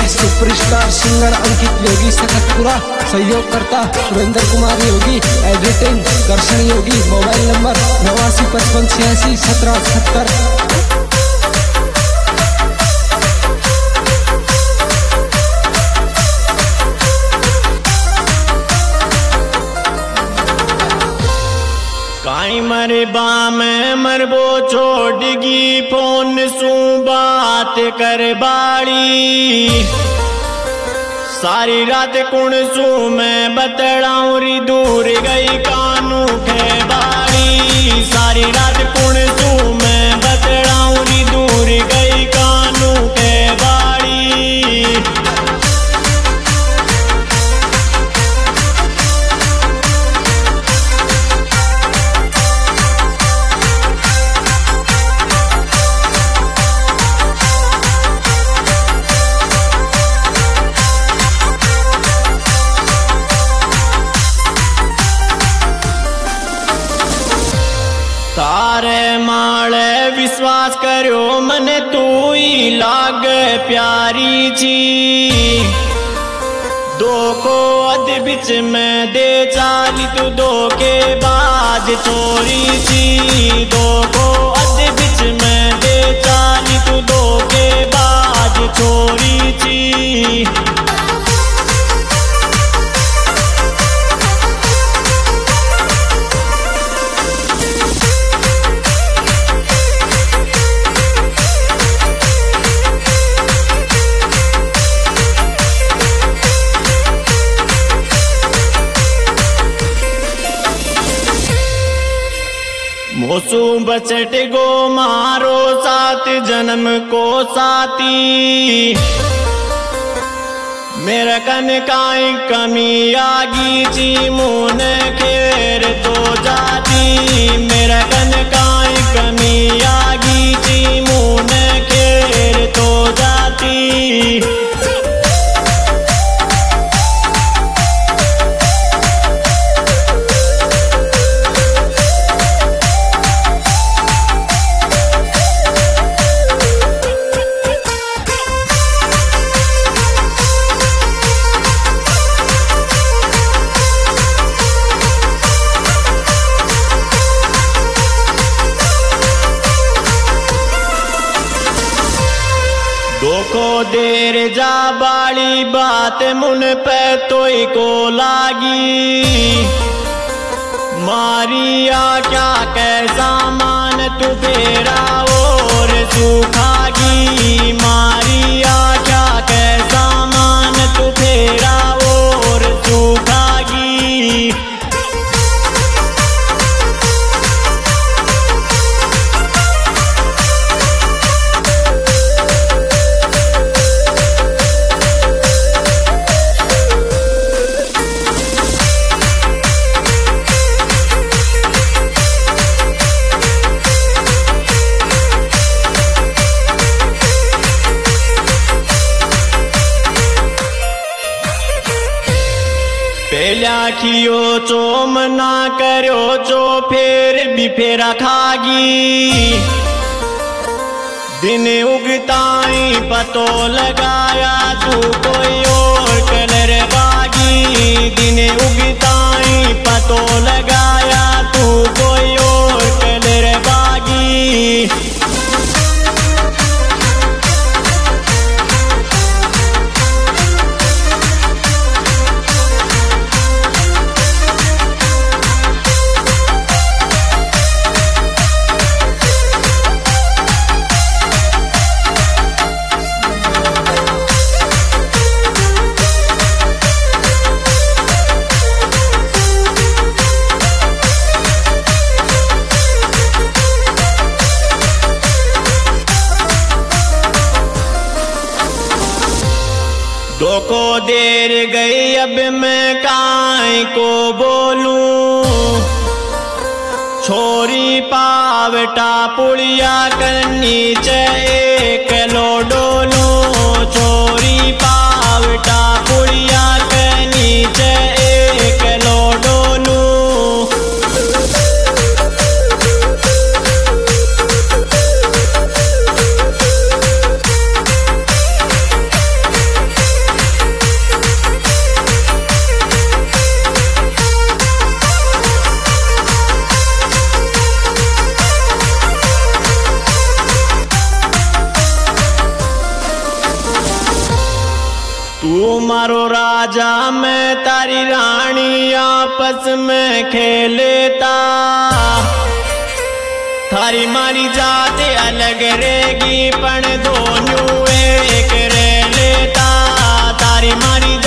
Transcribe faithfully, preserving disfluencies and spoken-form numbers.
Superstar singer Ankit Yogi Sakatpura, सहयोग करता Surendra Kumar Yogi, editing कर्षण योगी। मोबाइल नंबर नवासी पचपन छियासी सत्रह सत्तर। काई मरे बाम मरबो छोड़गी फोन सू बात कर बाड़ी, सारी रात कुण सू मैं बतड़ाऊं री दूर गई कानू के बाड़ी, सारी रात कुण सू मैं बतड़ाऊं री दूर गई कानू के बाड़ी। तारे माले विश्वास करो मने तू ही लाग प्यारी छी, दो को अध बिच में दे चाली तू दो के बाज चोरी छी, दो को अध बिच में दे चाली तू दो के बाज चोरी छी। मोसू बचट गो मारो सात जन्म को साथी, मेरा कन काई कमी आगी ची मुन खेर तो जाती, मेरा कन काई कमी आगी ची मुन खेर तो जाती। दोखो देर जा बाली बात मुन पे तोई को लागी, मारिया क्या कैसा मान तू फेरा और सुखागी, मारिया क्या कैसा मान तू फेरा और सुखागी। पहला खियो चो मना करो चो फेर भी फेरा खागी, दिन उगताई पतो लगाया तू कोई और कलर बागी, दिन उगताई पतो लगाया तू कोई और कलर बागी। दो को देर गई अब मैं काई को बोलूं, छोरी पावटा पुड़िया करनी एक लो डोलूं, छोरी पावटा पुड़िया करनी एक लो डोलूं। मारो राजा मैं तारी रानी आपस में खेलेता। थारी मारी जात अलग रहेगी पण दोनों एक रह लेता। तारी मारी